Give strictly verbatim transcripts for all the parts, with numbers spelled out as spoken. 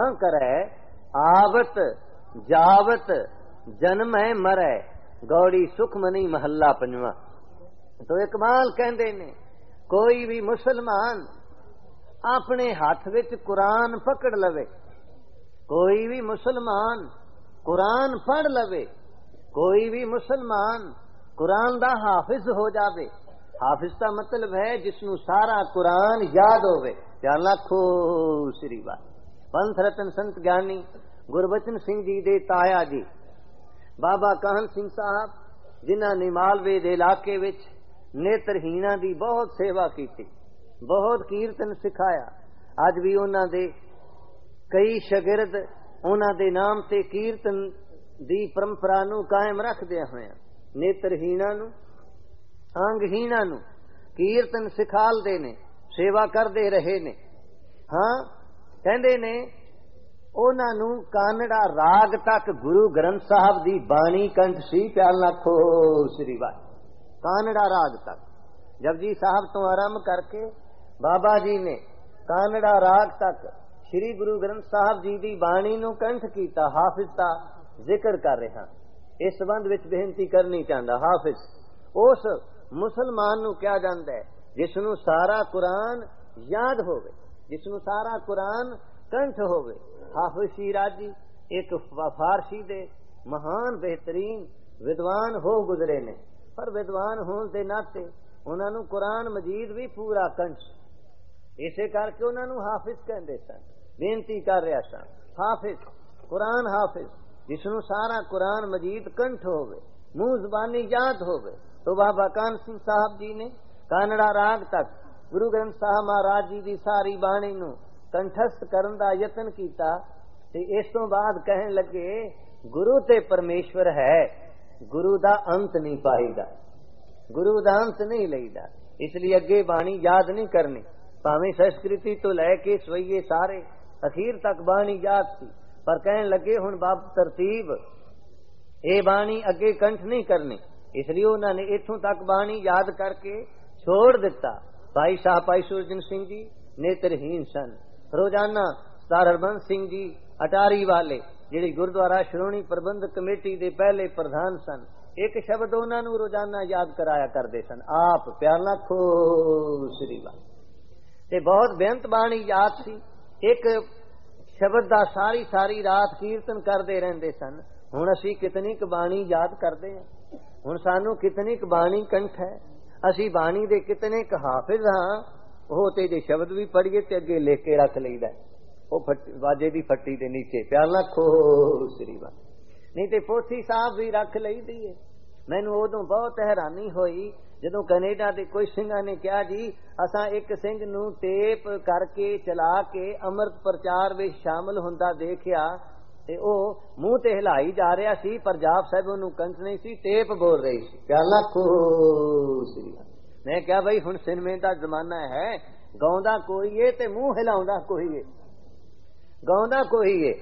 करे आवत जावत जन्म है मरै गौड़ी सुख मनी महला पंजवा। तो इकबाल कहते ने कोई भी मुसलमान अपने हाथ विच कुरान पकड़ लवे, कोई भी मुसलमान कुरान पढ़ लवे, कोई भी मुसलमान कुरान दा हाफिज हो जावे। हाफिज का मतलब है जिसनू सारा कुरान याद होवे। ध्यान रखो श्री बात। पंथ रतन संत ज्ञानी गुरबचन सिंह जी दे ताया जी बाबा काहन सिंह साहब, जिन्हां ने मालवे दे इलाके विच नेत्रहीना दी बहुत सेवा की, बहुत कीर्तन सिखाया। अज भी उन्हां दे कई शागिर्द उन्हां दे नाम ते कीर्तन दी परंपरा नू कायम रखदे होया नेत्रहीना नू अंगहीना नू कीर्तन सिखालदे ने, सेवा करदे रहे ने। हाँ कहंदे ने उन्हां नू कानड़ा राग तक गुरु ग्रंथ साहब दी बाणी कंठ सी। प्यार लाखो श्री वाह। कानड़ा राग तक जपजी साहब तो आरंभ करके बाबा जी ने कानड़ा राग तक श्री गुरु ग्रंथ साहब जी दी बाणी नू कंठ कीता। हाफिज दा जिक्र कर रहा, इस संबंध विच बेनती करनी चाहता। हाफिज उस मुसलमान नू क्या जांदा है जिसनू सारा कुरान याद होवे, जिसनू सारा कुरान कंठ होवे। हाफिज शिराजी एक फारसी दे महान बेहतरीन विद्वान हो गुजरे ने, पर विद्वान होने के नाते उन्होंने कुरान मजीद भी पूरा कंठ, इसे करके उन्होंने हाफिज कहते सन। बेनती कर रहा सन हाफिज कुरान हाफिज जिसनू सारा कुरान मजीद कंठ होवे, मुंह जबानी याद होवे। तो बाबा कान सिंह साहब जी ने कानड़ा राग तक गुरु ग्रंथ साहब महाराज जी की सारी बाणी नू कंठस्थ करन दा यतन कीता। ते इस तो बाद कहन लगे गुरु ते परमेश्वर है, गुरु दा अंत नहीं पाईदा, गुरु दा अंत नहीं लईदा, इसलिए अगे बाणी याद नहीं करनी। भावें संस्कृति तो लैके सवैये सारे अखीर तक बाणी याद थी, पर कहन लगे हुण बाब तरतीब ये बाणी अगे कंठ नहीं करनी, इसलिए उन्होंने इथों तक बाणी याद करके छोड़ दिता। भाई साहब भाई सुरजन सिंह जी नेत्रहीन सन। रोजाना सरदार हरबंस सिंह जी अटारी वाले जिहड़े गुरुद्वारा श्रोणी प्रबंधक कमेटी दे पहले प्रधान सन, एक शब्द उन्होंने रोजाना याद कराया करते सन। आप प्यार लाखो श्री वाह। ते बहुत बेअंत बाणी याद सी, एक शब्द दा सारी सारी रात कीर्तन करते रहते सन। हुण असी कितनी क बाणी याद करते हैं, हुण सानू कितनी क बाणी कंठ है, असी बाणी दे कितने क हाफिज हाँ। वो ते जे शब्द भी पढ़िए ते अगे लिख के रख लईदा, वो वाजे दी फट्टी दे नीचे। प्यार लाखो श्री वाह। नहीं ते पोथी साहब भी रख लईदी है। मैनू उदों बहुत हैरानी होई जदों कनेडा दे कोई सिंघा ने कहा जी असां एक सिंह नू टेप करके चला के अमृत प्रचार विच शामिल हुंदा देखिया, ते ओ मुंह ते हिलाई जा रहा सी, पर जाप साहब ओनू कंठ नहीं सी, टेप बोल रही सी। प्यार लाखो श्री वाह। मैं क्या भाई हुण सिनेमे दा जमाना है, गाउंदा कोई है ते मुंह हिलाउंदा कोई है, गाउंदा कोई है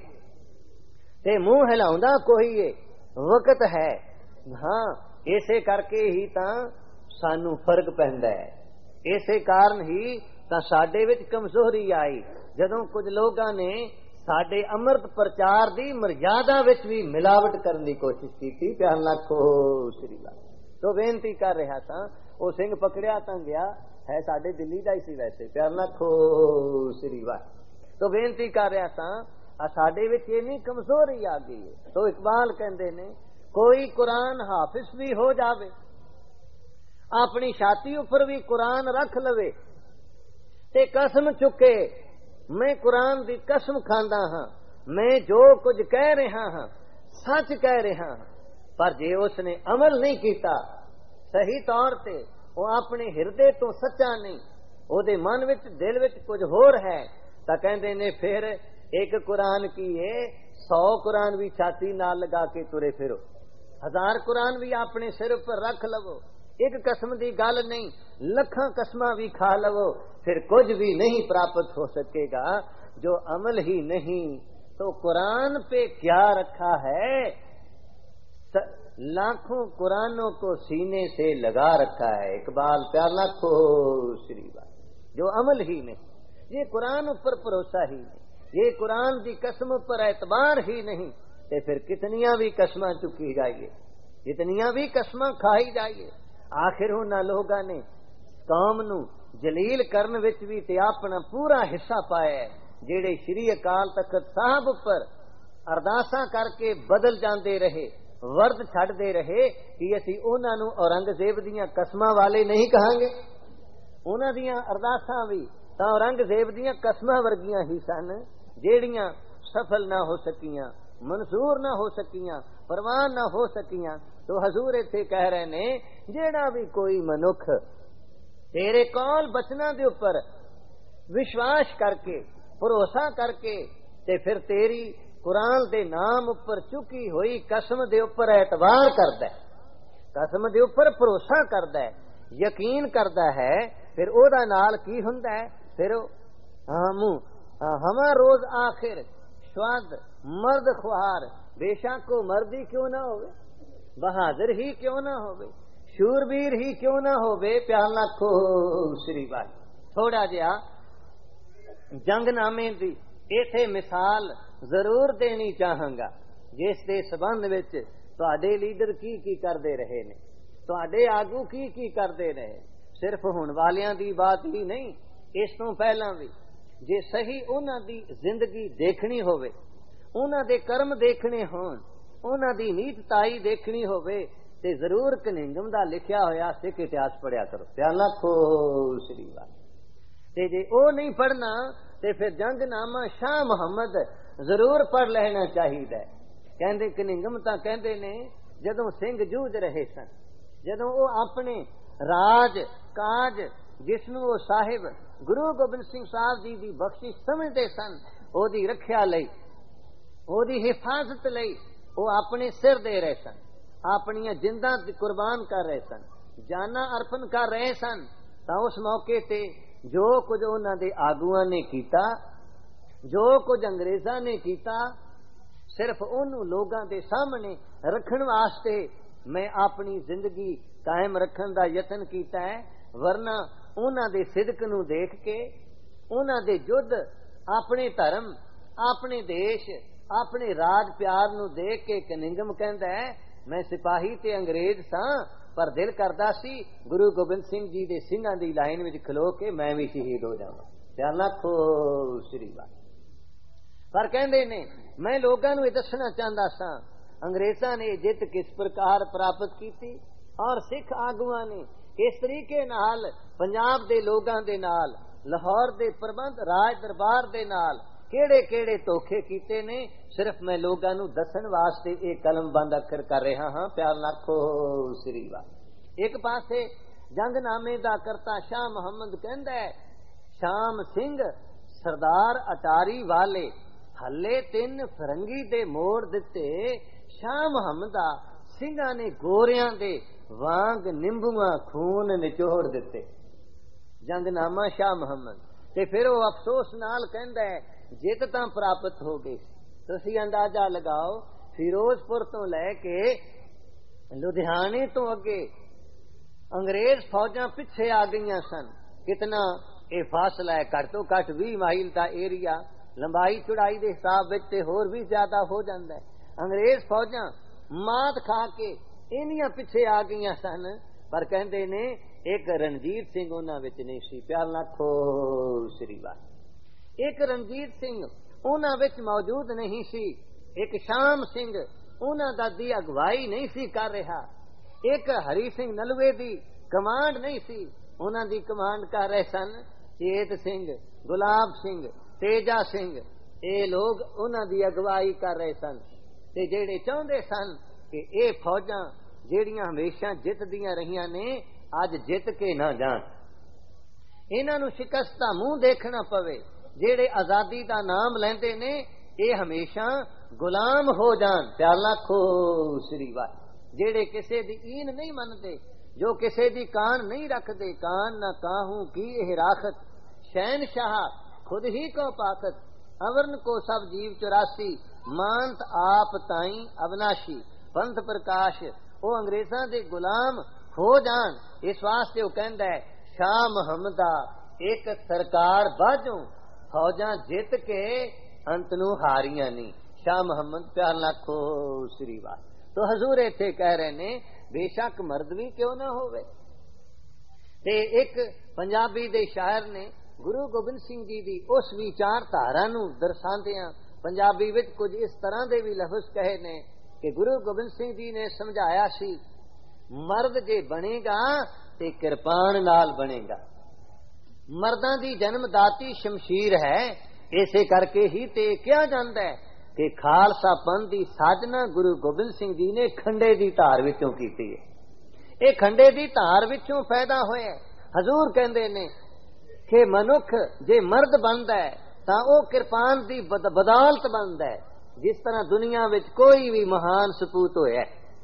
ते मुंह हिलाउंदा कोई है, वक्त है। हाँ इसे करके ही तां सानू फर्क पैंदा है, इसे कारण ही तां साडे विच कमजोरी आई जदों कुछ लोगां ने साडे अमृत प्रचार दी मर्यादा विच भी मिलावट करने की कोशिश की थी। प्यार लाखो श्री वाह। तो बेनती कर रहा था, वो सिंह पकड़िया तां गया है साडे दिल्ली दा ही सी वैसे। प्यार लाखो श्री वाह। तो बेनती कर रहा था साडे विच इन्नी कमजोरी आ गई है। तो इकबाल कहंदे ने कोई कुरान हाफिज भी हो जावे, अपनी छाती उपर भी कुरान रख लवे ते कसम चुके मैं कुरान दी कसम खांदा हाँ, मैं जो कुछ कह रहा हाँ सच कह रहा हाँ। पर जे उसने अमल नहीं किया सही तौर ते, वो अपने हिरदे तो सच्चा नहीं, ओदे मन विच दिल विच कुछ होर है, तां कहंदे ने फिर एक कुरान की है सौ कुरान भी छाती नाल लगा के तुरे फिरो, हजार कुरान भी अपने सिर पर रख लवो, एक कसम दी गल नहीं लखां कसमां भी खा लवो, फिर कुछ भी नहीं प्राप्त हो सकेगा जो अमल ही नहीं। तो कुरान पे क्या रखा है, लाखों कुरानों को सीने से लगा रखा है। इकबाल प्यार लाखो श्री बात। जो अमल ही नहीं, ये कुरान ऊपर भरोसा ही नहीं, ये कुरान की कसम पर एतबार ही नहीं तो फिर कितनियां भी कसमां चुकी जाइए, जितनियां भी कसमां खाई जाइए, आखिर उन्हां लोगां ने कौम नू जलील करन विच भी ते अपना पूरा हिस्सा पाया है, जेड़े श्री अकाल तख्त साहब उपर अरदासां करके बदल जाते रहे, वर्द छड्डदे रहे कि असीं उन्हां नू औरंगजेब दीयां कसमां वाले नहीं कहांगे। उन्हां दीयां अरदासां भी तां औरंगजेब दीयां कसमां वर्गियां ही सन, जेड़ियां सफल ना हो सकियां, मंसूर ना हो सकियां, परवान ना हो सकियां। तो हजूर इत्थे कह रहे ने जेड़ा भी कोई मनुख तेरे कौल बचना दे उपर विश्वास करके भरोसा करके ते फिर तेरी कुरान दे नाम उपर चुकी हुई कसम दे उपर एतबार करदा है, कसम दे उपर भरोसा करदा है, यकीन करदा है, फिर ओदा नाल की हुंदा है, फिर हामू हमा रोज आखिर स्वाद मर्द खुहार, बेशक को मर्दी क्यों ना होवे, बहादुर ही क्यों ना होवे, शूरवीर ही क्यों ना होवे। प्यार लाखो श्री वाल थोड़ा जिहा जंगनामे दी इथे मिसाल जरूर देनी चाहांगा, जिस दे संबंध विच तुहाडे लीडर की की करदे रहे ने, तुहाडे आगू की की करदे रहे। सिर्फ हुण वालियां दी बात ही नहीं, इस तो पहला भी जे सही उन्हां दी जिंदगी देखनी होवे, उन्हां दे कर्म देखने होण, उन्हां दी नीतताई देखनी होवे ते जरूर कनिंगम दा लिखिया होया सिख इतिहास पढ़िया करो। प्याला खो श्री वाल ते जे ओ नहीं पढ़ना ते फिर जंगनामा शाह मुहम्मद जरूर पढ़ लेना चाहिए। कहंदे कनिंगम तां कहंदे ने जदों सिंह जूझ रहे सन, जदों ओ अपने राज काज जिसनू ओ साहिब गुरु गोबिंद सिंह साहब जी की बख्शिश समझते सन, ओदी रखिया लई, ओदी हिफाजत लई ओ अपने सिर दे रहे सन, अपनियां जिंदा कुर्बान कर रहे सन, जाना अर्पण कर रहे सन। तां उस मौके ते जो कुछ उन्हां दे आगुआं ने कीता, जो कुछ अंग्रेजां ने कीता, सिर्फ उन्होंने लोगों के सामने रखने वास्ते मैं अपनी जिंदगी कायम रखने का यतन किया है, वरना उन्हां दे सिदक नूं देख के, उन्हां दे युद्ध, अपने धर्म, अपने देश, अपने राज प्यार नूं देख के कनिंगम कहंदा है मैं सिपाही ते अंग्रेज सां, पर दिल करदा सी गुरु गोबिंद सिंह जी दे सिंघां दी लाइन विच खलो के मैं भी शहीद हो जावां। प्यार लाखो श्री वाल पर कहंदे ने मैं लोगों नूं दसना चाहता सां अंग्रेजां ने जित किस प्रकार प्राप्त की और सिख आगुआं ने किस तरीके नाल पंजाब दे लोगां दे नाल, लाहौर दे प्रबंध राज दरबार दे नाल केड़े केड़े धोखे कीते ने, सिर्फ मैं लोगां नूं दसन वास्ते ये कलम बंद अखर कर रहा हां। प्यार लाखो श्री वाल एक पासे जंगनामे दा करता शाह मुहम्मद कहंदा है शाम सिंह सरदार अटारी वाले हले तीन फरंगी दे मोड़ दिते, शाह मुहम्मदा सिंघां ने गोरियां दे वांग निंबुआ खून निचोड़ दिते। जंगनामा शाह मुहम्मद ते फिर वो अफसोस नाल कहंदा है जित तां प्राप्त हो गई। तुसीं अंदाजा लगाओ फिरोजपुर तो लैके लुधियाने तो अगे अंग्रेज फौजां पिछे आ गईयां सन। कितना ये फासला है, घट तो घट बीस माइल का एरिया, लंबाई चौड़ाई के हिसाब से होर भी ज्यादा हो जाता है। अंग्रेज फौजां मात खा के इनियां पिछे आ गईयां सन, पर कहंदे ने एक रणजीत सिंह उन्हां विच नहीं सी। प्यार लाखो श्री वाल एक रणजीत सिंह उन्हां विच मौजूद नहीं सी, एक शाम सिंह उन्हां दा दी अगवाई नहीं सी कर रहा, एक हरी सिंह नलवे दी कमांड नहीं सी, उन्हां दी कमांड कर रहे सन चेत सिंह, गुलाब सिंह, तेजा सिंह। ये लोग उन्हां दी अगवाई कर रहे सन ते जेड़े चाहुंदे सन कि ये फौजां जेड़ियां हमेशा जितदियां रहियां ने अज जित के ना जान, इन्हां नूं शिकस्त दा मूंह देखना पवे। जेड़े आजादी दा नाम लैंदे ने ये हमेशा गुलाम हो जान। प्यार लाखो श्री वाल जेड़े किसे दी ईन नहीं मनते, जो किसे दी कान नहीं रखते, कान न काहू की एह राखत, शहनशाह खुद ही को पाकत, अवरन को सब जीव चौरासी, मानत आप ताई अविनाशी, पंथ प्रकाश। वो अंग्रेजां दे गुलाम हो जान, इस वास्ते वो कहंदा है शाह मुहम्मदा एक सरकार बाजू फौजां जित के अंत नूं हारियां नहीं। शाह मुहम्मद प्यार लाखो श्री वाह। तो हजूर इत्थे कह रहे ने बेशक मर्द भी क्यों ना होवे। ते एक पंजाबी दे शायर ने गुरु गोबिंद सिंह जी दी उस विचारधारा नूं दर्शांदियां पंजाबी विच कुछ इस तरह दे भी लफ्ज कहे ने कि गुरु गोबिंद सिंह जी ने समझाया सी मर्द जे बनेगा ते किरपान नाल बनेगा। मर्दां दी जन्मदाती शमशीर है, इसे करके ही ते क्या जांदा है कि खालसा पंथ दी साजना गुरु गोबिंद सिंह जी ने खंडे दी धार विचों कीती है। ये खंडे दी धार विचों पैदा होया। हजूर कहंदे ने कि मनुख जे मर्द बनदा है तां ओ किरपान दी बदौलत बनदा है। जिस तरह दुनिया विच कोई भी महान सपूत होया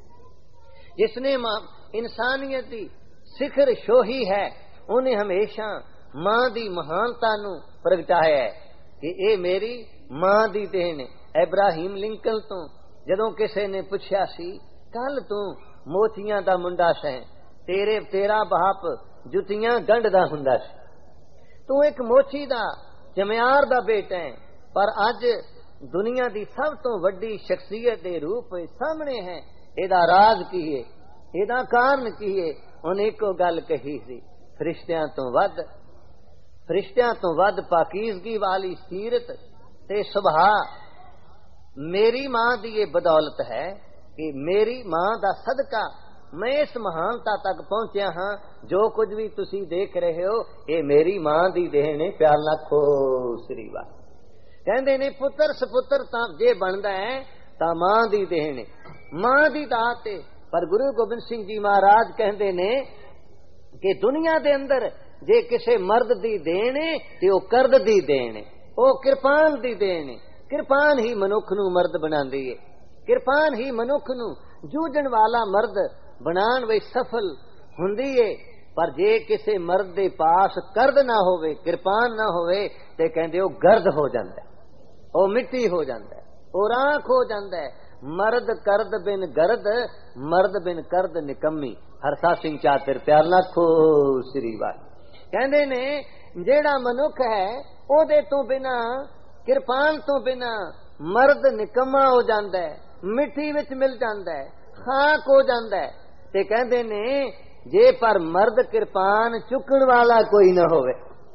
जिसने इंसानियत दी सिखर शोही है, उन्हें हमेशा मां दी महानता नूं प्रगटाया है कि ए मेरी मां दी देन। इब्राहिम लिंकन तो जदों किसी ने पूछा सी कल तू मोचियां दा मुंडा सैं, तेरे तेरा बाप जुतियां गंढदा हुंदा सी, तू एक मोची दा जमियार दा बेटा है, पर अज दुनिया दी सब तो वड्डी शख्सियत दे रूप सामने है। एदा राज की है, एदा कारण की है? उन्हें एको गल कही सी, फरिश्तियां तो वध फरिश्तियां तो वध पाकीज़गी वाली सीरत ते सुभाव मेरी मां दी ये बदौलत है कि मेरी मां दा सदका मैं इस महानता तक पहुंचया हाँ। जो कुछ भी तुसी देख रहे हो ये मेरी मां दी देन है। प्यार लाखो श्री वाह। कहंदे ने पुत्र सपुत्र तां जे बनदा है तां मां दी देन है, मां दी दात है। पर गुरु गोबिंद सिंह जी महाराज कहंदे ने कि दुनिया दे अंदर जे किसे मर्द दी देन है ते ओ करद दी देन है, ओ किरपान दी देन है। किरपान ही मनुख नूं मर्द बनांदी है, किरपान ही मनुख नूं जूझण वाला मर्द बनाण विच सफल हुंदी है। पर जे किसे मर्द दे पास करद ना होवे, किरपान ना होवे ते कहंदे ओ गर्द हो जांदा है, ओ मिट्टी हो जांदा है, ओ राख हो जांदा है। मर्द करद बिन गर्द, मर्द बिन करद निकम्मी। हरसा सिंह चातिर प्यार लाखो श्री वाह। कहंदे ने जेड़ा मनुख है ओदे तो बिना किरपान तो बिना मर्द निकम्मा हो जांदा है, मिट्टी विच मिल जांदा है, खाक हो जांदा है। ते कहंदे ने जे पर मर्द किरपान चुकण वाला कोई ना होवे,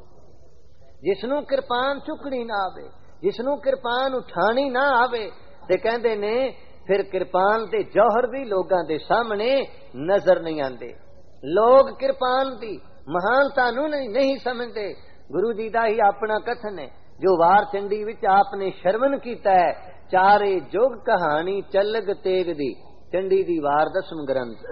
जिसनू किरपान चुकनी ना आवे, जिसनू किरपान उठानी ना आवे, ते कहंदे ने फिर किरपान दे जौहर भी लोगां दे सामने नजर नहीं आंदे। लोग किरपान दी महानता नू नहीं, नहीं समझते। गुरु जी दा ही अपना कथन है जो वार चंडी विच आपने शरवण कीता है। चारे जुग कहानी चलग तेग दी, चंडी दी वार दसम ग्रंथ।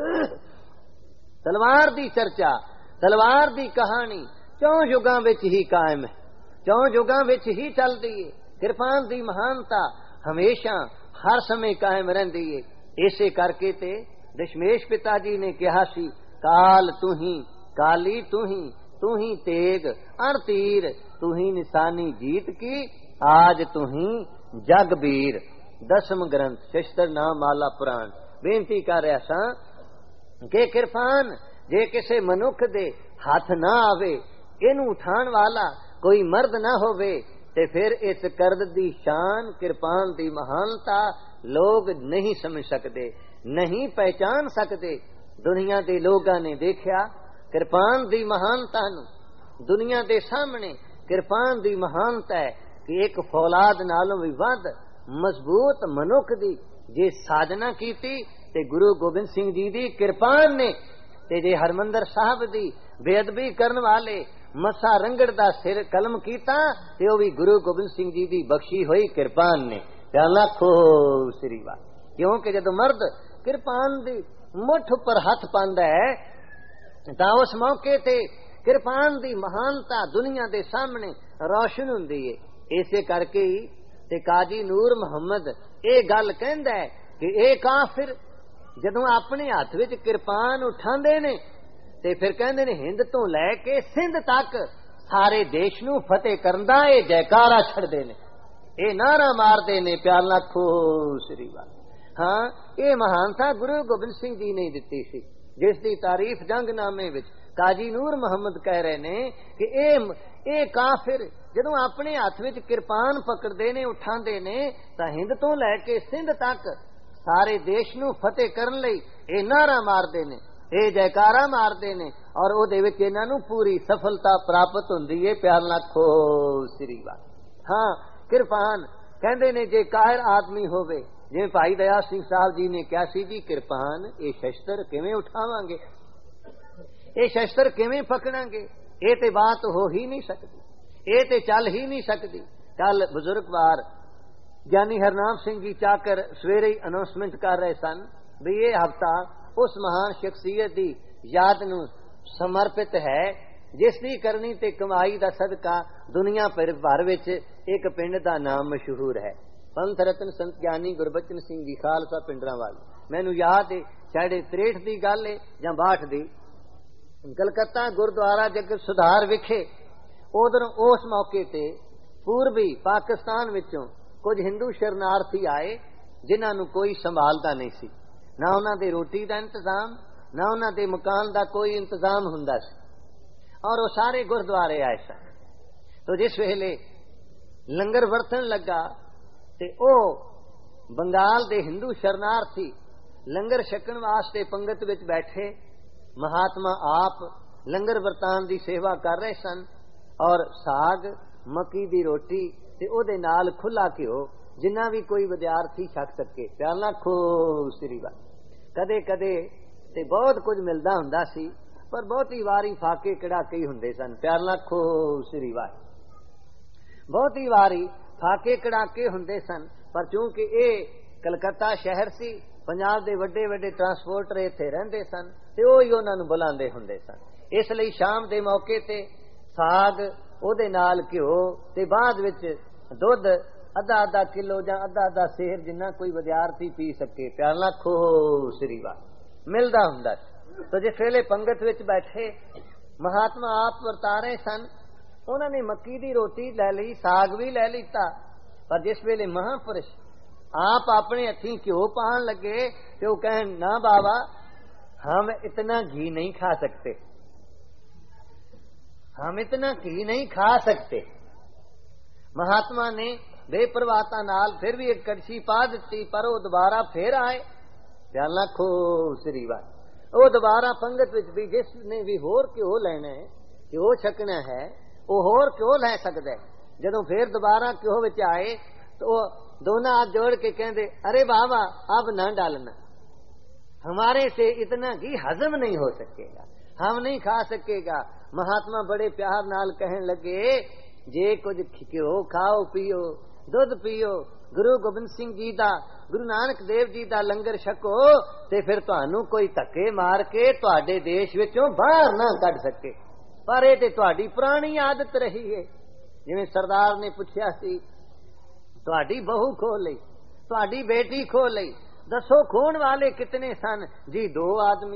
तलवार दी चर्चा, तलवार दी कहानी चौं युगां विच ही कायम है, चौं युगां विच ही चलदी है। किरपान दी महानता हमेशा हर समय कायम रहिंदी है। इसे करके ते दशमेश पिता जी ने कहा सी काल तू ही, काली तू ही, तू ही तेग अर तीर, तू ही निशानी जीत की, आज तू ही जगबीर। दसम ग्रंथ शस्त्र नाम माला पुराण। बेनती कर रहा सा कि किरपान जे किसे मनुख दे हाथ ना आवे, इनू उठान वाला कोई मर्द ना होवे, ते फिर इस करद दी शान, किरपान दी महानता लोग नहीं समझ सकते, नहीं पहचान सकते। दुनिया दे लोगां ने देखा किरपान दी महानता नू, दुनिया दे सामने किरपान दी महानता है कि एक फौलाद नालों भी वध मजबूत मनुख दी जे साधना कीती ते गुरु गोबिंद सिंह जी दी किरपान ने, ते जे हरमंदर साहब दी बेअदबी करन वाले मसा रंगड़ दा सिर कलम कीता ते ओ भी गुरु गोबिंद सिंह जी दी बख्शी हुई किरपान ने। लाखो श्री वाह। क्योंकि जदों मर्द किरपान दी मुठ पर हथ पांदा है तां उस मौके ते किरपान दी महानता दुनिया दे सामने रोशन हुंदी है। इसे करके ही ते काजी नूर मुहम्मद ये गल कहंदा है कि ए काफिर जदों अपने हाथ विच किरपान उठांदे ने ते फिर कहंदे ने हिंद तो लैके सिंध तक सारे देश नू फतेह करन दा ए जयकारा छड़दे ने, ए नारा मारदे ने। प्यार लाखो श्री वाह। हाँ, ये महानता गुरु गोबिंद सिंह जी ने दिती सी, जिस दी तारीफ जंगनामे विच काजी नूर मुहम्मद कह रहे ने कि ए ਇਹ ਕਾਫਿਰ ਜਦੋਂ ਆਪਣੇ ਹੱਥ ਵਿੱਚ ਕਿਰਪਾਨ ਪਕੜਦੇ ਨੇ, ਉਠਾਉਂਦੇ ਨੇ, ਤਾਂ ਹਿੰਦ ਤੋਂ ਲੈ ਕੇ ਸਿੰਧ ਤੱਕ ਸਾਰੇ ਦੇਸ਼ ਨੂੰ ਫਤਿਹ ਕਰਨ ਲਈ ਇਹ ਨਾਰਾ ਮਾਰਦੇ ਨੇ, ਇਹ ਜੈਕਾਰਾ ਮਾਰਦੇ ਨੇ, ਔਰ ਉਹਦੇ ਵਿੱਚ ਇਹਨਾਂ ਨੂੰ ਪੂਰੀ ਸਫਲਤਾ ਪ੍ਰਾਪਤ ਹੁੰਦੀ ਹੈ। ਪਿਆਰ ਲੱਖੋ ਸ੍ਰੀ ਵਾਹਿਗੁਰੂ। ਹਾਂ, ਕਿਰਪਾਨ ਕਹਿੰਦੇ ਨੇ ਜੇ ਕਾਇਰ ਆਦਮੀ ਹੋਵੇ, ਜਿਵੇਂ ਭਾਈ ਦਇਆ ਸਿੰਘ ਸਾਹਿਬ ਜੀ ਨੇ ਕਿਹਾ ਸੀ ਜੀ, ਕਿਰਪਾਨ ਇਹ ਸ਼ਸਤਰ ਕਿਵੇਂ ਉਠਾਵਾਂਗੇ, ਇਹ ਸ਼ਸਤਰ ਕਿਵੇਂ ਪਕੜਾਂਗੇ, ਇਹ ਤੇ ਬਾਤ ਹੋ ਹੀ ਨਹੀਂ ਸਕਦੀ, ਇਹ ਤੇ ਚੱਲ ਹੀ ਨਹੀਂ ਸਕਦੀ। ਕੱਲ ਬਜ਼ੁਰਗਵਾਰ ਗਿਆਨੀ ਹਰਨਾਮ ਸਿੰਘ ਜੀ ਚਾਕਰ ਸਵੇਰੇ ਹੀ ਅਨਾਉਂਸਮੈਂਟ ਕਰ ਰਹੇ ਸਨ ਵੀ ਇਹ ਹਫਤਾ ਉਸ ਮਹਾਨ ਸ਼ਖਸੀਅਤ ਦੀ ਯਾਦ ਨੂੰ ਸਮਰਪਿਤ ਹੈ ਜਿਸ ਦੀ ਕਰਨੀ ਤੇ ਕਮਾਈ ਦਾ ਸਦਕਾ ਦੁਨੀਆ ਭਰ ਵਿੱਚ ਇੱਕ ਪਿੰਡ ਦਾ ਨਾਮ ਮਸ਼ਹੂਰ ਹੈ। ਪੰਥ ਰਤਨ ਸੰਤ ਗਿਆਨੀ ਗੁਰਬਚਨ ਸਿੰਘ ਜੀ ਖਾਲਸਾ ਪਿੰਡਰਾਂ ਵਾਲੇ। ਮੈਨੂੰ ਯਾਦ ਹੈ ਸਾਡੇ ਤ੍ਰੇਹਠ ਦੀ ਗੱਲ ਹੈ ਜਾਂ ਬਾਹਠ ਦੀ, ਕਲਕੱਤਾ ਗੁਰਦੁਆਰਾ ਜਗਤ ਸੁਧਾਰ ਵਿਖੇ ਉਧਰੋਂ ਉਸ ਮੌਕੇ ਤੇ ਪੂਰਬੀ ਪਾਕਿਸਤਾਨ ਵਿੱਚੋਂ ਕੁਝ ਹਿੰਦੂ ਸ਼ਰਨਾਰਥੀ ਆਏ ਜਿਨ੍ਹਾਂ ਨੂੰ ਕੋਈ ਸੰਭਾਲਦਾ ਨਹੀਂ ਸੀ, ਨਾ ਉਹਨਾਂ ਦੇ ਰੋਟੀ ਦਾ ਇੰਤਜ਼ਾਮ, ਨਾ ਉਹਨਾਂ ਦੇ ਮਕਾਨ ਦਾ ਕੋਈ ਇੰਤਜ਼ਾਮ ਹੁੰਦਾ ਸੀ, ਔਰ ਉਹ ਸਾਰੇ ਗੁਰਦੁਆਰੇ ਆਏ ਸਨ। ਤੋ ਜਿਸ ਵੇਲੇ ਲੰਗਰ ਵਰਤਣ ਲੱਗਾ ਤੇ ਉਹ ਬੰਗਾਲ ਦੇ ਹਿੰਦੂ ਸ਼ਰਨਾਰਥੀ ਲੰਗਰ ਛਕਣ ਵਾਸਤੇ ਪੰਗਤ ਵਿੱਚ ਬੈਠੇ, ਮਹਾਤਮਾ ਆਪ ਲੰਗਰ ਵਰਤਾਨ ਦੀ ਸੇਵਾ ਕਰ ਰਹੇ ਸਨ, ਔਰ ਸਾਗ, ਮੱਕੀ ਦੀ ਰੋਟੀ ਤੇ ਉਹਦੇ ਨਾਲ ਖੁੱਲਾ ਘਿਓ ਜਿੰਨਾ ਵੀ ਕੋਈ ਵਿਦਿਆਰਥੀ ਛਕ ਸਕੇ। ਪਿਆਰ ਨਾਲ ਖੋ ਸ੍ਰੀ ਵਾਹਿਗੁਰੂ। ਕਦੇ ਕਦੇ ਤੇ ਬਹੁਤ ਕੁਝ ਮਿਲਦਾ ਹੁੰਦਾ ਸੀ, ਪਰ ਬਹੁਤੀ ਵਾਰੀ ਫਾਕੇ ਕੜਾਕੇ ਹੀ ਹੁੰਦੇ ਸਨ। ਪਿਆਰ ਨਾਲ ਖੋ ਸ੍ਰੀ ਵਾਹਿਗੁਰੂ। ਬਹੁਤੀ ਵਾਰੀ ਫਾਕੇ ਕੜਾਕੇ ਹੁੰਦੇ ਸਨ, ਪਰ ਚੂੰਕਿ ਇਹ ਕਲਕੱਤਾ ਸ਼ਹਿਰ ਸੀ, ਪੰਜਾਬ ਦੇ ਵੱਡੇ ਵੱਡੇ ਟਰਾਂਸਪੋਰਟਰ ਇੱਥੇ ਰਹਿੰਦੇ ਸਨ ਤੇ ਉਹ ਹੀ ਉਹਨਾਂ ਨੂੰ ਬੁਲਾਉਂਦੇ ਹੁੰਦੇ ਸਨ। ਇਸ ਲਈ ਸ਼ਾਮ ਦੇ ਮੌਕੇ ਤੇ ਸਾਗ, ਉਹਦੇ ਨਾਲ ਘਿਓ ਤੇ ਬਾਅਦ ਵਿੱਚ ਦੁੱਧ ਅੱਧਾ ਅੱਧਾ ਕਿਲੋ ਜਾਂ ਅੱਧਾ ਅੱਧਾ ਸੇਰ ਜਿੰਨਾ ਕੋਈ ਵਿਦਿਆਰਥੀ ਪੀ ਸਕੇ। ਪਿਆਰ ਨਾਲ ਖੋ ਸ੍ਰੀ ਵਾਹਿਗੁਰੂ ਮਿਲਦਾ ਹੁੰਦਾ ਸੀ। तो जिस वेले पंगत विच बैठे महात्मा आप वरता रहे सन, उन्होंने मक्की दी रोटी लै ली, साग भी लै लीता, पर जिस वेले महापुरुष आप अपने हथी घ्यो पान लगे तो कहन ना बाबा हम इतना घी नहीं खा सकते, हम इतना घी नहीं खा सकते। महात्मा ने बेपरवाहता नाल फिर भी एक कड़छी पा दी, पर वो दोबारा फिर आए, प्याला खो श्री वाह, वो दोबारा पंगत विच भी जिसने भी होर घ्यो लेना है, घ्यो छकना है, वो होर घ्यो लै सकदा है। जदों फिर दोबारा घ्यो विच आए तो दोनों हाथ जोड़ के कहते अरे बाबा अब ना डालना, हमारे से इतना घी हजम नहीं हो सकेगा, हम नहीं खा सकेगा। महात्मा बड़े प्यार नाल कहन लगे जे कुछ घ्यो खाओ पियो, दुध पियो, गुरु गोबिंद सिंह जी दा, गुरु नानक देव जी दा लंगर छको ते फिर तुहानू कोई धक्के मार के तुहाडे देश विचों बाहर ना कढ सके। पर ये ते तुहाडी पुरानी आदत रही है। जिवें सरदार ने पुछया सी तुहाडी बहू खो लई, तुहाडी बेटी खो लई, दसो खोण वाले कितने सन जी? दो आदमी,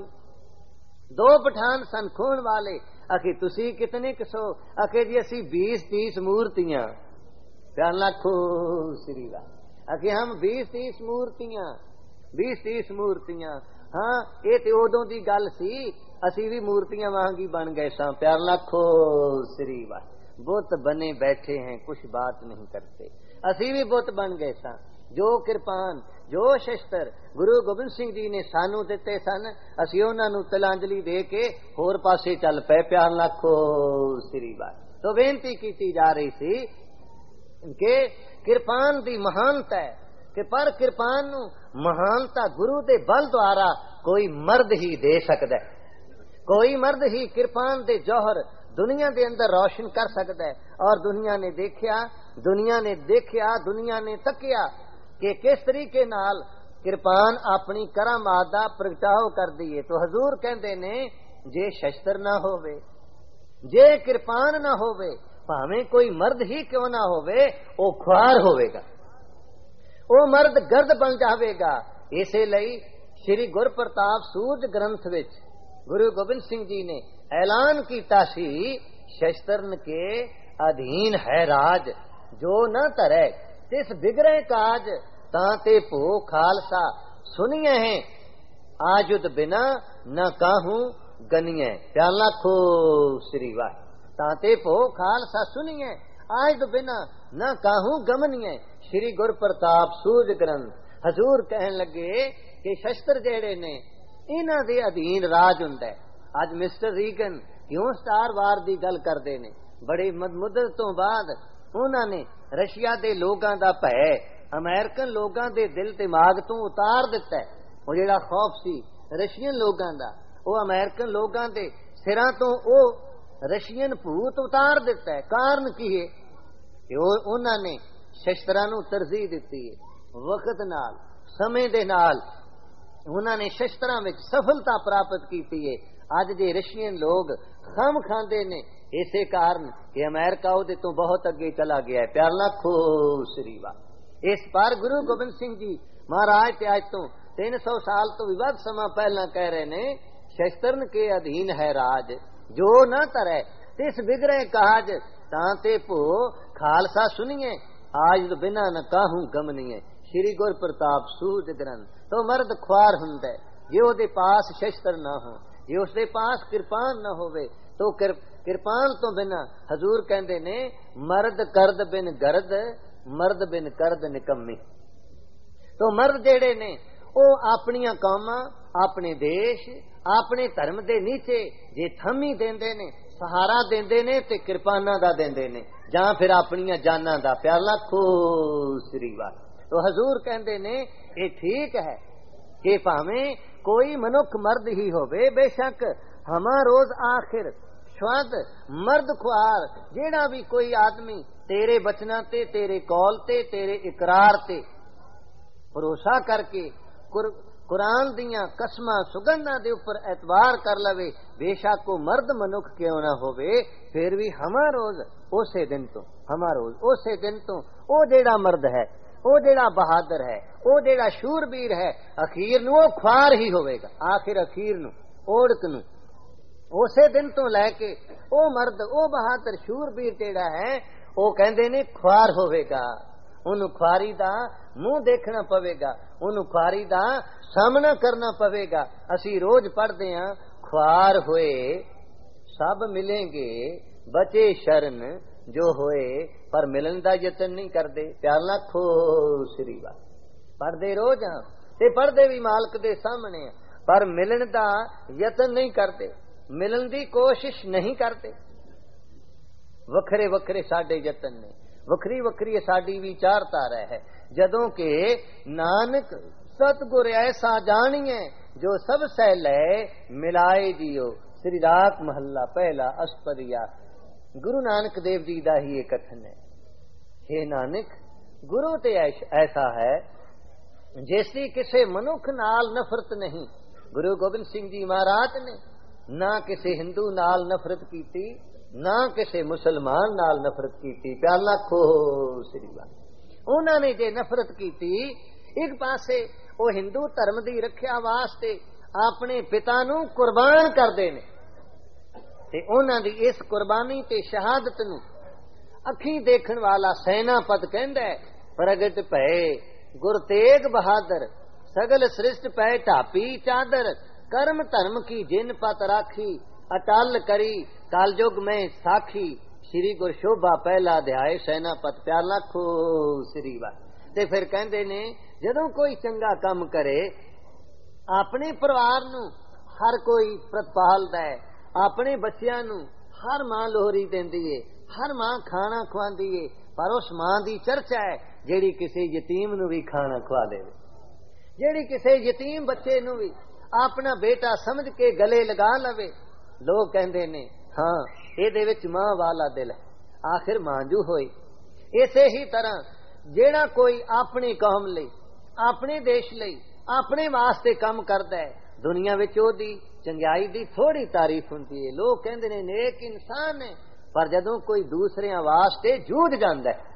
दो पठान सन खोण वाले। आखि तुसी कितने कसो? आखि जी असी बीस तीस मूर्तियां। प्यार लाखो श्री वाह। आखि हम बीस तीस मूर्तियां, बीस तीस मूर्तियां। हाँ ये ते उदों दी गल सी, असी भी मूर्तियां वांगी बन गए सां। प्यार लाखो श्री वाह। बुत बने बैठे हैं कुछ बात नहीं करते, असी भी बुत बन गए सां। जो किरपान जो शस्त्र गुरु गोबिंद सिंह जी ने सानू दिते सन, असी उन्हां नू तिलांजलि दे के होर पासे चल पे। प्यार लाखो श्री वाह। तो बेनती की जा रही सी कि किरपान दी महानता है कि पर किरपान नू महानता गुरु दे बल द्वारा कोई मर्द ही दे सकदा है, कोई मर्द ही किरपान दे जौहर दुनिया दे अंदर रोशन कर सकता है। और दुनिया ने देखा दुनिया ने देखा दुनिया ने तकिया कि किस तरीके नाल किरपान अपनी करामात दा प्रगटाव कर दी है। तो हजूर कहते ने जे शस्त्र ना होवे, जे किरपान ना होवे, भावें कोई मर्द ही क्यों ना होवे, वो खुआर होवेगा, वो मर्द गर्द बन जावेगा। इसे लई श्री गुरप्रताप सूरज ग्रंथ विच गुरु गोबिंद सिंह जी ने ऐलान कीता सी, शस्त्रन के अधीन है राज, जो न तरे तिस बिगड़े काज, तांते भो खालसा सुनिए हैं, आजुद बिना न काहू गनिए। प्याला खो श्री वाह। ताते भो खालसा सुनिए आज तो बिना ना काहू गमनिए। श्री गुर प्रताप सूरज ग्रंथ हजूर कहन लगे कि शस्त्र जेड़े ने इन्हां दे अधीन राज हुंदा है। अज मिस्टर रीगन क्यों स्टार वार दी गल करदे ने? बड़ी मुद्दत तो बाद उन्हां ने रशिया दे लोगां दा भय अमेरिकन लोगां दे दिल दिमाग तो उतार दिता है। वो जिहड़ा खौफ सी रशियन लोगां दा वो अमेरिकन लोगां दे सिरां तो वो रशियन भूत उतार दिता है। कारण की है कि उन्हां ने शस्त्रां नूं तरजीह दिती है। वक्त नाल समय दे नाल उन्हां ने शस्त्रां विच सफलता प्राप्त कीती है। अज जे रशियन लोग खम खांदे ने इसे कारण कि अमेरिका उहदे तो बहुत अगे चला गया है। प्यार लाखो श्री वाह। इस पर गुरु गोबिंद सिंह जी महाराज ते अज तो तीन सौ साल तो भी वध समा पहला कह रहे ने शस्त्रन के अधीन है राज, जो न तरे तिस बिगड़े काज, तांते भो खालसा सुनिए आज तो बिना न काहू गमनिए। श्री गुर प्रताप सूरज ग्रंथ। तो मर्द ख्वार हुंदा है जे ओदे पास शस्त्र न हो, जे उसके पास किरपान न होवे तो किर, किरपान तो बिना हजूर कहंदे ने मर्द करद बिन गर्द, मर्द बिन करद निकम्मी। तो मर्द जेड़े ने ओ अपनियां कौमां अपने देश अपने धर्म दे नीचे जे थमी देंदे ने सहारा देंदे ने ते किरपाना दा देंदे ने जां फिर अपनियां जानां दा। प्यार लाखो श्री वाह। तो हजूर कहंदे ने ये ठीक है कि भावें कोई मनुख मर्द ही होवे, बेशक हमा रोज आखिर स्वाद मर्द ख्वार जेड़ा भी कोई आदमी तेरे बचना ते तेरे कौल ते तेरे इकरार ते भरोसा करके कुर, कुरान दियां कसमां सुगंधां दे उपर एतबार कर लवे, बेशक को मर्द मनुख क्यों ना होवे, फिर भी हमा रोज उसे दिन तो हमा रोज उसे दिन तो ओ जेड़ा मर्द है, ओ जेड़ा बहादुर है, ओ जेड़ा शूरबीर है, अखीर नूं ओ ख्वार ही होवेगा। आखिर अखीर नूं ओड़क नूं उसे दिन तो लैके ओ मर्द ओ बहादुर शूरबीर जेड़ा है ओ कहंदे ने ख्वार होवेगा। उन्होंने ख्वारी दा मुंह देखना पवेगा, उन्होंने ख्वारी दा सामना करना पवेगा। असी रोज पढ़ते हैं ख्वार होए सब मिलेंगे, बचे शरण जो होए पर मिलन दा यतन नहीं करते। प्यार लाखो श्री वाह। पढ़ते रोज हाँ ते पढ़ते भी मालक दे सामने, पर मिलन दा यतन नहीं करते, मिलन दी कोशिश नहीं करते। वखरे वखरे साडे यतन ने, वखरी वखरी साडी विचारधारा है। जदों के नानक सतगुर ऐसा जानिए जो सब सह ले मिलाए जियो। श्री राग महला पहला अष्टपदिया गुरु नानक देव जी का ही एक कथन है। हे नानक गुरु ते ऐसा है जैसी किसी मनुख नाल नफरत नहीं। गुरु गोबिंद सिंह जी महाराज ने ना किसी हिंदू नाल नफरत की, ना किसी मुसलमान नाल नफरत की। प्यार लाखो श्री वाह। उन्होंने जे नफरत की एक पासे वो हिंदू धर्म की रखिया वास्ते अपने पिता नू कुर्बान करते ने ते उन्हां दी इस कुर्बानी ते शहादत नू अखी देखण वाला सेनापत कहंदा है प्रगट भए गुर तेग बहादुर सगल सृष्ट पै ढापी चादर कर्म धर्म की जिन पत राखी अटल करी कालयुग में साखी। श्री गुर शोभा पहला अध्याय सेनापत। प्यार लाखो श्री वाह। ते फिर कहंदे ने जदों कोई चंगा काम करे अपने परिवार नू हर कोई प्रतिपालदा है, अपने बच्चियां नू हर मां लोहरी देंदी है, हर मां खाना खवांदी है, पर उस मां दी चर्चा है जेड़ी किसी यतीम नू भी खाना खवा देवे, जेड़ी किसी यतीम बच्चे नू भी अपना बेटा समझ के गले लगा लवे। लोग कहंदे ने हाँ इहदे विच मां वाला दिल है, आखिर मांजू होई। इसे ही तरह जेड़ा कोई अपनी कौम लई अपने देश लई अपने वास्ते काम करदा है, दुनिया विच ओदी चंगियाई दी थोड़ी तारीफ हुंदी है। लोग कहंदे ने नेक इंसान है, पर जदों कोई दूसरियां वास्ते जूझ जांदा है,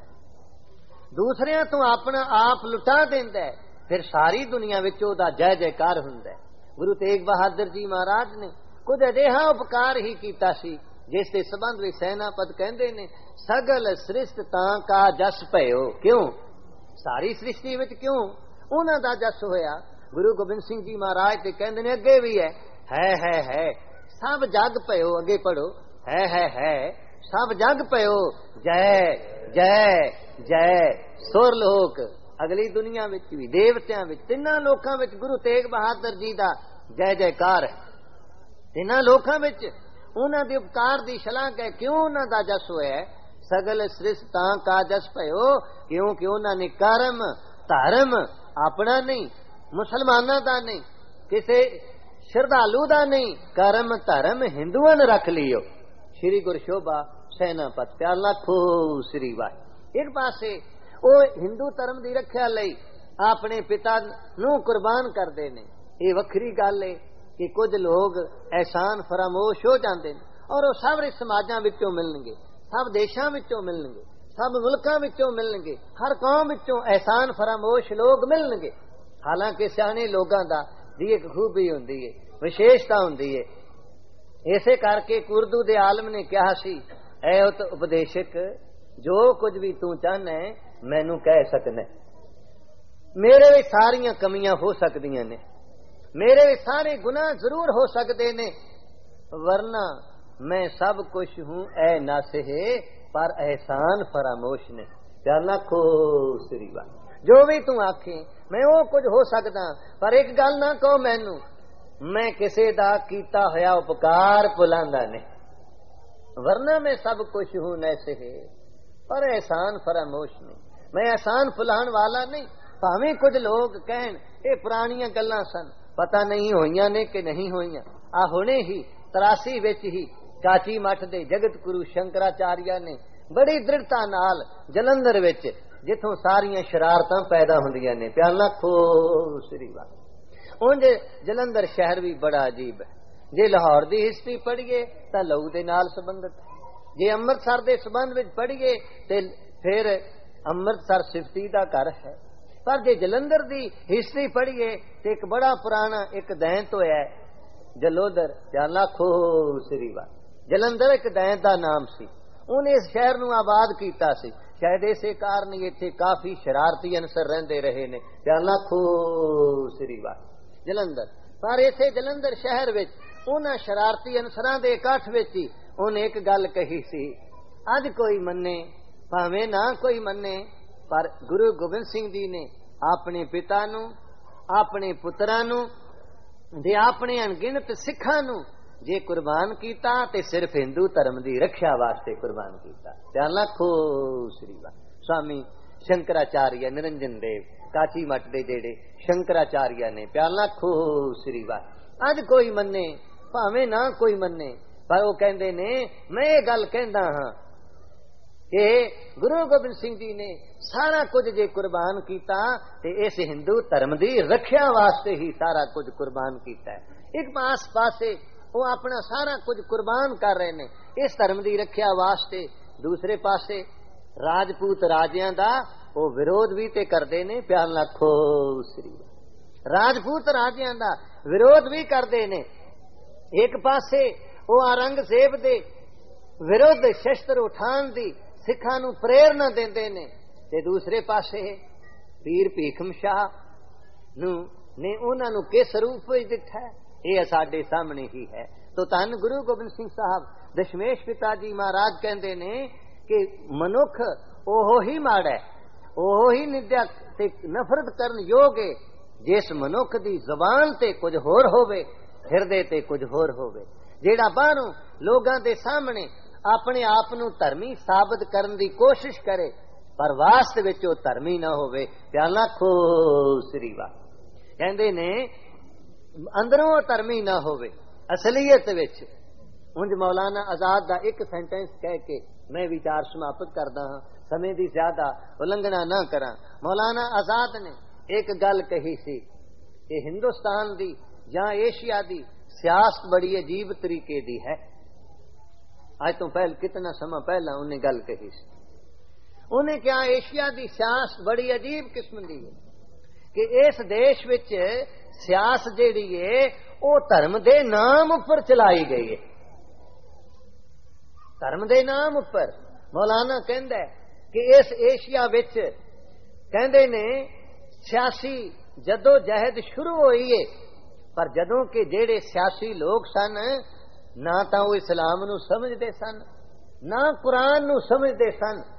दूसरियां तो अपना आप लुटा देंदा है, फिर सारी दुनिया विच ओदा जय जयकार हुंदा है। गुरु तेग बहादुर जी महाराज ने कुछ अजिहा उपकार ही कीता सी जिस दे संबंध विच सेनापत कहंदे ने सगल सृष्ट तां का जस भयो। क्यों सारी सृष्टि विच क्यों उन्हां दा जस होया। गुरु गोबिंद सिंह जी महाराज ते कहंदे ने अगे भी है है है है सब जग भयो। अगे पढ़ो है है है सब जग पयो जय जय जय। सुर लोक अगली दुनिया विच भी देवतियां विच तिन्हां लोकां विच गुरु तेग बहादुर जी दा जय जयकार है। तिन्हां लोकां विच उन्हां दे उपकार दी शलाघा है। क्यों उन्हां दा जस होया सगल सृष्टि का जस पयो क्योंकि उन्हां ने कर्म धर्म अपना नहीं मुसलमाना दा नहीं किसे श्रद्धालु दा नहीं कर्म धर्म हिंदुआं ने रख लियो। श्री गुरु शोभा सेनापत प्यार लाखो श्री वाह। एक पासे वो हिंदू धर्म की रक्षा लई अपने पिता नू कुर्बान करते ने। ये वखरी गल है कि कुछ लोग एहसान फरामोश हो जाते हैं और वो सारे समाजा विचों मिलणगे सब देशों विचों मिलणगे सब मुल्कों विचों मिलणगे हर कौम विचों एहसान फरामोश लोग मिलणगे। हालांकि सियाणे लोगों का दी एक खूबी होंदी है विशेषता होंदी है। इसे करके उर्दू दे आलम ने कहा सी ऐ उत उपदेशक जो कुछ भी तू चाहना है मैनू कह सकना। मेरे भी सारियां कमियां हो सकदियां ने मेरे भी सारे गुनाह जरूर हो सकते ने वरना मैं सब कुछ हूं ऐ नासिहे पर एहसान फरामोश ने। चल खो श्री वाह। जो भी तू आखे मैं वो कुछ हो सकदा पर एक गल ना कहो मैनू मैं किसी दा कीता होया उपकार भुलांदा नहीं वरना मैं सब कुछ हूं नैसे है पर एहसान फरामोश नहीं। मैं एहसान भुलाण वाला नहीं। भावें कुछ लोग कहन ये पुरानियां गल्लां सन पता नहीं होइयां ने कि नहीं होइयां। आ हुणे ही तरासी विच ही काची मठ दे जगत गुरु शंकराचार्य ने बड़ी दृढ़ता नाल जलंधर विच जिथों सारियां शरारतां पैदा होंदियां ने प्यार लाखो श्री वाह। उंज जलंधर शहर भी बड़ा अजीब है। जे लाहौर दी हिस्ट्री पढ़िए तां लहू दे नाल संबंधित है। जे अमृतसर दे संबंध विच पढ़िए ते फिर अमृतसर सिफती दा घर है। पर जे जलंधर दी हिस्ट्री पढ़िए ते एक बड़ा पुराना एक दैंत होया जलोधर प्यार लाखो श्री वाह। जलंधर एक दैंत दा नाम सी। उन्हें इस शहर नूं आबाद कीता सी। शायद इसे कारण इत्थे काफी शरारती अनसर रहंदे रहे ने प्यार लाखो श्री वाह। जलंधर पर इसे जलंधर शहर विच उन्हां शरारती अनसरां दे इकट्ठ विच ही उन्हें एक गल कही सी अज कोई मन्ने भावें ना कोई मन्ने पर गुरु गोबिंद सिंह जी ने अपने पिता नूं अपने पुत्रां नूं ते अपने अनगिनत सिखां नूं जे कुर्बान कीता ते सिर्फ हिंदू धर्म की रक्षा वास्ते कुर्बान कीता। ध्यान लाखो श्री वाह। स्वामी शंकराचार्य निरंजन देव काची मठ दे जेड़े शंकराचार्य ने प्यार लाखो श्री वाह। अज कोई मन्ने भावें ना कोई मन्ने पर वो कहंदे ने मैं ये गल कहंदा हां कि गुरु गोबिंद सिंह जी ने सारा कुछ जे कुर्बान कीता ते इस हिंदू धर्म की रक्षा वास्ते ही सारा कुछ कुर्बान कीता है। एक पास पासे वो अपना सारा कुछ कुर्बान कर रहे ने इस धर्म की रक्षा वास्ते। दूसरे पासे राजपूत राजियां दा वो विरोध भी ते करते ने प्यार लाखो श्री। राजपूत राजियां दा विरोध भी करते ने। एक पासे वो औरंगजेब दे विरुद्ध शस्त्र उठान दी सिखां नूं प्रेरणा देंदे ने ते दूसरे पासे पीर भीखम शाह नूं ने उन्हां नूं किस रूप विच दिठा है ये साडे सामने ही है। तो धन गुरु गोबिंद सिंह साहब दशमेश पिता जी महाराज कहते ने कि मनुख ओहो ही माड़ा है ओहो ही निंदा ते नफरत करन योग है जिस मनुख दी जबान ते कुछ होर होवे हिरदे ते कुछ होर होवे। जेड़ा बाहरों लोगां दे सामने अपने आप नूं धर्मी साबित करन दी कोशिश करे पर वास्तव विच ओ धर्मी ना होवे प्यार लाखो श्री वाह। कहंदे ने अंदरों धर्मी ना होवे असलियत विच। उंज मौलाना आजाद दा एक सेंटेंस कह के मैं विचार समाप्त करदा हां समय दी ज्यादा उल्लंघना ना करा। मौलाना आजाद ने एक गल कही सी कि हिंदुस्तान दी या एशिया दी सियासत बड़ी अजीब तरीके दी है। आज तो पहले कितना समय पहला उन्हें गल कही सी। उन्हें क्या एशिया दी सियासत बड़ी अजीब किस्म दी है कि इस देश विच सियासत जेड़ी है वो धर्म दे नाम उपर चलाई गई है। धर्म दे नाम उपर मौलाना कहंदा है कि इस एशिया विच कहंदे ने सियासी जदों जहद शुरू हुई है पर जदों के जेड़े सियासी लोग सन ना तां वो इस्लाम नूं समझदे सन ਨਾ ਕੁਰਾਨ ਨੂੰ ਸਮਝਦੇ ਸਨ,